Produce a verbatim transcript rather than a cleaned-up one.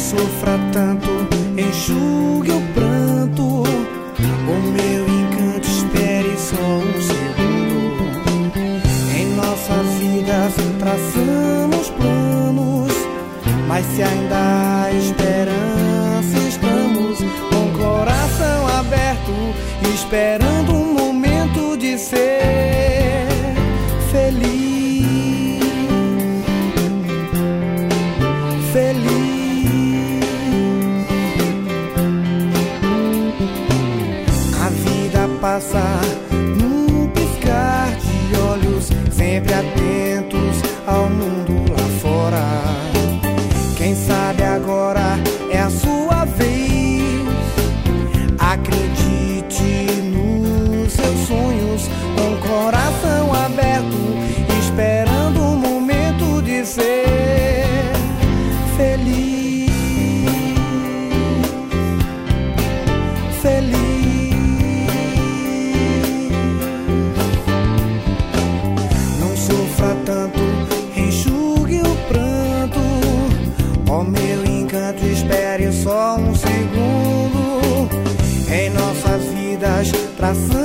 sofra tanto, enxugue o pranto. O meu encanto, espere só um segundo. Em nossas vidas traçamos planos, mas se ainda há esperança, estamos com o coração aberto, esperando um momento de ser feliz. Feliz. A vida passa num piscar de olhos, sempre atentos ao mundo lá fora. Quem sabe agora é a sua vez. Acredite nos seus sonhos, com o coração aberto, esperando um momento de ser feliz. Feliz. Não sofra tanto, enxugue o pranto. Ó meu encanto, espere só um segundo. Em nossas vidas traçamos